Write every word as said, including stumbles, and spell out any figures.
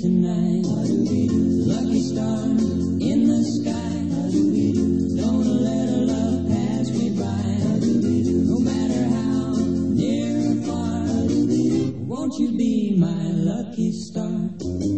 tonight. Lucky star in the sky. Don't let a love pass me by. No matter how near or far, won't you be my lucky star?